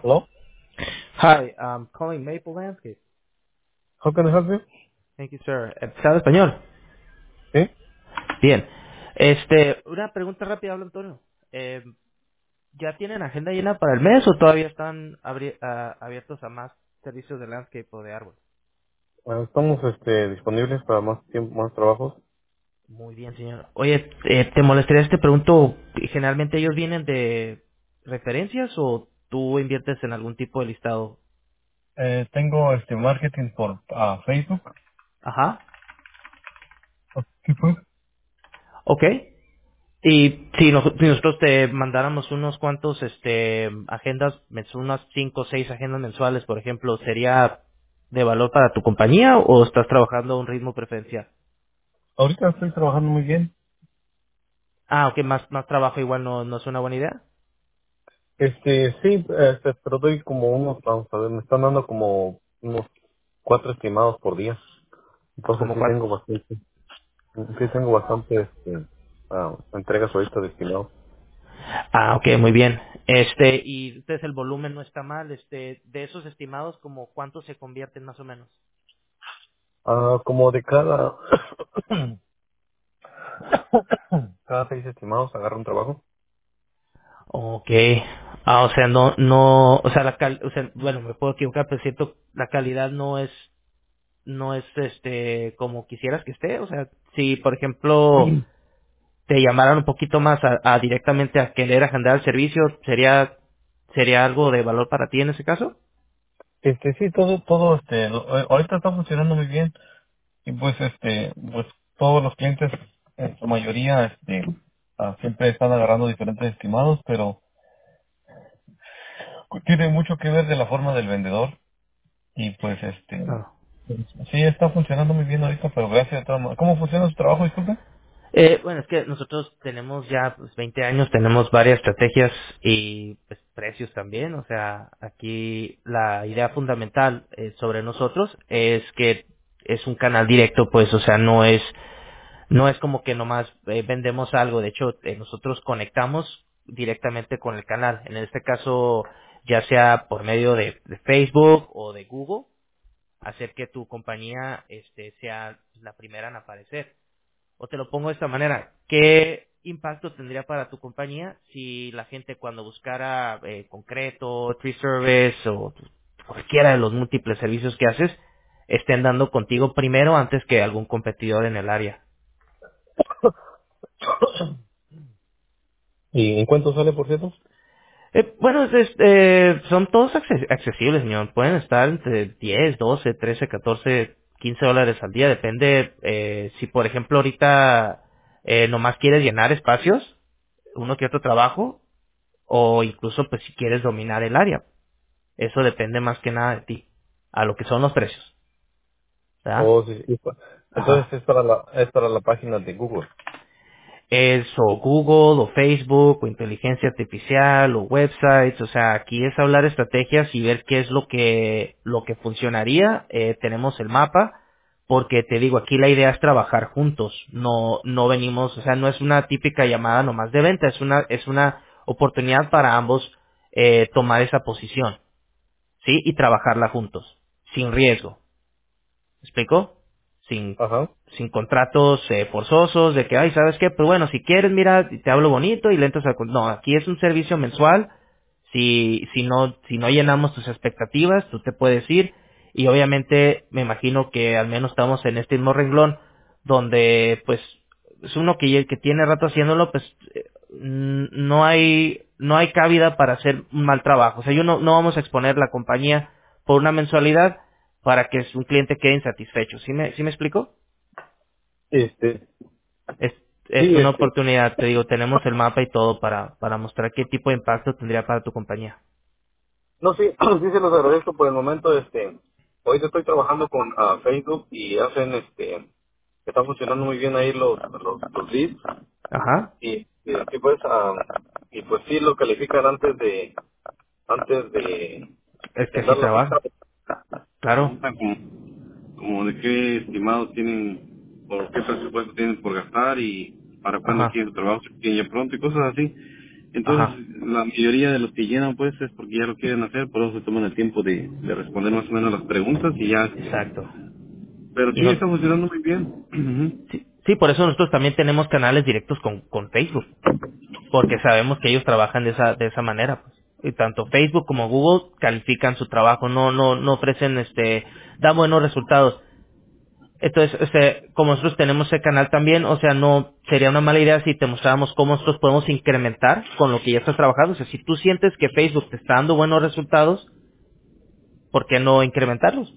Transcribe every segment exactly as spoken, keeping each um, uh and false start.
Hello? Hi, I'm calling Maple Landscape. How can I help you? Thank you, sir. Eh, ¿Sabe español? Sí. Bien. Este, una pregunta rápida, habla Antonio. Eh, ¿Ya tienen agenda llena para el mes o todavía están abri- ah, abiertos a más servicios de landscape o de árbol? Ah, estamos este, disponibles para más tiempo, más trabajos. Muy bien, señor. Oye, eh, ¿te molestaría si te pregunto, generalmente ellos vienen de referencias o tú inviertes en algún tipo de listado? Eh, tengo este marketing por ah, Facebook. Ajá. ¿Qué fue? Ok. Y si, nos- si nosotros te mandáramos unos cuantos este agendas, mens- unas cinco o seis agendas mensuales, por ejemplo, ¿sería de valor para tu compañía o estás trabajando a un ritmo preferencial? Ahorita estoy trabajando muy bien. Ah, ok, más, más trabajo igual no, no es una buena idea. Este, sí, este, pero doy como unos, vamos a ver, me están dando como unos cuatro estimados por día. Entonces Como sí cuatro. tengo bastante, sí tengo bastante, este, ah, entregas ahorita de estimados. Ah, ok, muy bien. Este, y entonces el volumen no está mal, este, de esos estimados, como cuántos se convierten más o menos. Ah, como de cada, cada seis estimados agarro un trabajo. Ok. Ah, o sea, no, no, o sea, la cal, o sea, bueno, me puedo equivocar, pero siento la calidad no es no es este como quisieras que esté, o sea, si por ejemplo te llamaran un poquito más a, a directamente a querer agendar el servicio, sería sería algo de valor para ti en ese caso. Este, sí, todo, todo, este, lo- eh, ahorita está funcionando muy bien. Y pues este, pues todos los clientes, en su mayoría, este, ah, siempre están agarrando diferentes estimados, pero tiene mucho que ver de la forma del vendedor. Y pues este, Claro. sí está funcionando muy bien ahorita, pero gracias a todas maneras. ¿Cómo funciona su trabajo, disculpe? Eh, bueno, es que nosotros tenemos ya pues, veinte años, tenemos varias estrategias y pues, precios también. O sea, aquí la idea fundamental eh, sobre nosotros es que es un canal directo, pues, o sea, no es no es como que nomás eh, vendemos algo. De hecho, eh, nosotros conectamos directamente con el canal. En este caso, ya sea por medio de, de Facebook o de Google, hacer que tu compañía este, sea la primera en aparecer. O te lo pongo de esta manera, ¿qué impacto tendría para tu compañía si la gente cuando buscara eh, concreto, tree service o cualquiera de los múltiples servicios que haces, estén dando contigo primero antes que algún competidor en el área? ¿Y en cuánto sale, por cierto? Eh, bueno, es- es, eh, son todos acces- accesibles, señor. Pueden estar entre diez, doce, trece, catorce, quince dólares al día. Depende eh, si, por ejemplo, ahorita eh, nomás quieres llenar espacios, uno que otro trabajo, o incluso pues si quieres dominar el área. Eso depende más que nada de ti, a lo que son los precios, ¿verdad? Oh, sí, sí, pa- Ajá. entonces es para la, es para la página de Google. Es o Google o Facebook o inteligencia artificial o websites, o sea, aquí es hablar estrategias y ver qué es lo que lo que funcionaría. Eh, tenemos el mapa porque te digo, aquí la idea es trabajar juntos, no no venimos, o sea, no es una típica llamada nomás de venta, es una es una oportunidad para ambos eh, tomar esa posición, ¿sí? Y trabajarla juntos, sin riesgo. ¿Me explico? Sin, Ajá. sin contratos eh, forzosos de que, ay, ¿sabes qué? Pero bueno, si quieres, mira, te hablo bonito y le entras al... con- No, aquí es un servicio mensual. Si, si no, si no llenamos tus expectativas, tú te puedes ir. Y obviamente, me imagino que al menos estamos en este mismo renglón donde, pues, es uno que, que tiene rato haciéndolo, pues, eh, mm, no hay, no hay cabida para hacer un mal trabajo. O sea, yo no, no vamos a exponer la compañía por una mensualidad para que un cliente quede insatisfecho. ¿Sí me, sí me explico? Este, Es, es sí, una este, oportunidad, te digo, tenemos el mapa y todo para, para mostrar qué tipo de impacto tendría para tu compañía. no, sí, sí se los agradezco por el momento, este, hoy estoy trabajando con ah, Facebook y hacen, este, está funcionando muy bien ahí los, los, los leads Ajá. y, y, y pues ah, y pues sí lo califican antes de antes de, Es de que así andar la trabaja. buscando. Claro. Preguntan como, como de qué estimados tienen o qué presupuesto tienen por gastar y para cuándo Ajá. quieren su trabajo, si quieren ya pronto y cosas así. Entonces, Ajá, la mayoría de los que llenan, pues, es porque ya lo quieren hacer, por eso se toman el tiempo de, de responder más o menos las preguntas y ya, este, exacto. pero Y sí, no, está funcionando muy bien. Ujú. sí, sí, por eso nosotros también tenemos canales directos con, con Facebook, porque sabemos que ellos trabajan de esa, de esa manera, pues. Y tanto Facebook como Google califican su trabajo, no, no, no ofrecen, este, dan buenos resultados. Entonces, este, como nosotros tenemos ese canal también, o sea, no sería una mala idea si te mostráramos cómo nosotros podemos incrementar con lo que ya estás trabajando. O sea, si tú sientes que Facebook te está dando buenos resultados, ¿por qué no incrementarlos?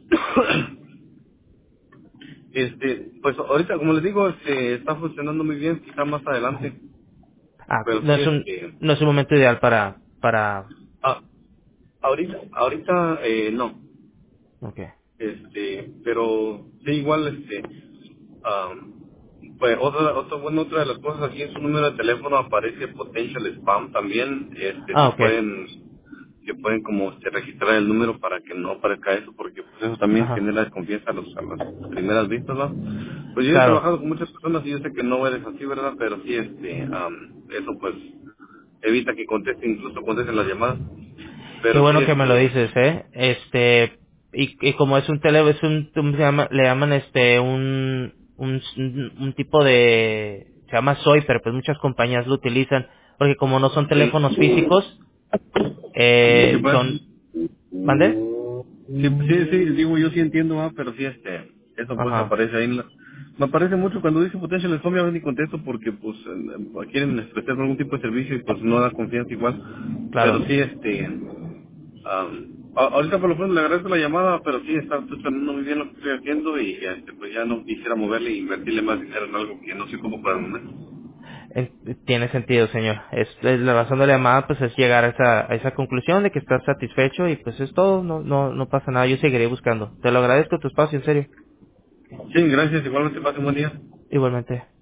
Este, pues ahorita, como les digo, este, está funcionando muy bien, quizá más Ujú. adelante, Ah, ok. pero No sí, es un, este, no es un momento ideal para, para, ah, ahorita, ahorita, eh, no. ok. Este, pero sí, igual, este, am, pues otra, otra, bueno, otra de las cosas aquí en su número de teléfono aparece potential spam también, este, Ah, si ok. pueden, que pueden como este, registrar el número para que no aparezca eso, porque pues eso también Ajá. genera desconfianza a, los, a las primeras vistas, ¿no? Pues yo he Claro. trabajado con muchas personas y yo sé que no eres así, ¿verdad? Pero sí, este, am, eso pues evita que contesten, incluso contesten las llamadas, Qué pero sí, bueno que me lo este, dices, ¿eh? Este, y, y como es un tele, es un, ¿cómo se llama? Le llaman este, un, un, un tipo de, se llama soy, pero pues muchas compañías lo utilizan, porque como no son teléfonos sí. físicos, Sí, eh, pues. son, ¿mande? Sí, sí, sí, digo, yo sí entiendo, ah, pero sí, este, eso pues Ajá, aparece ahí en la... Me aparece mucho cuando dice potential spam, ya ven y contesto porque pues eh, quieren ofrecer algún tipo de servicio y pues no da confianza igual. Pero claro. sí, este, am, a- ahorita por lo menos le agradezco la llamada, pero sí está funcionando muy bien lo que estoy haciendo y este, pues ya no quisiera moverle e invertirle más dinero en algo que no sé cómo por el momento. En- tiene sentido, señor. Es, es la razón de la llamada, pues es llegar a esa, a esa conclusión de que estás satisfecho y pues es todo, no, no, no pasa nada, yo seguiré buscando. Te lo agradezco tu espacio, en serio. Sí, gracias, igualmente pase un buen día. Igualmente.